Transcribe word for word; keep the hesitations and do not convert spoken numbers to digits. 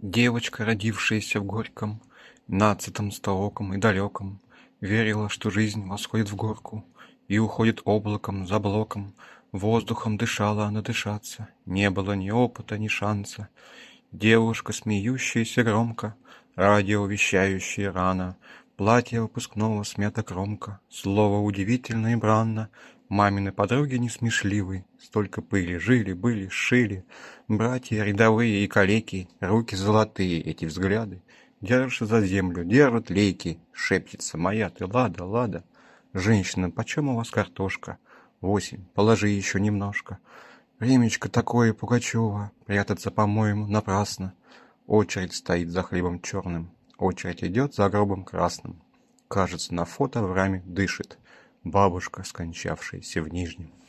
Девочка, родившаяся в горьком, нацатом столоком и далеком, верила, что жизнь восходит в горку и уходит облаком за блоком. Воздухом дышала она дышаться, не было ни опыта, ни шанса. Девушка, смеющаяся громко, радио вещающее рано, платье выпускного смято кромка, слово удивительно и бранно. Мамины подруги несмешливы, столько пыли жили, были, шили. Братья рядовые и калеки, руки золотые, эти взгляды. Держишь за землю, держат лейки, шепчется моя ты, лада, лада. Женщина, почем у вас картошка? Восемь, положи еще немножко. Времечко такое, Пугачева, прятаться, по-моему, напрасно. Очередь стоит за хлебом черным, очередь идет за гробом красным. Кажется, на фото в раме дышит бабушка, скончавшаяся в Нижнем.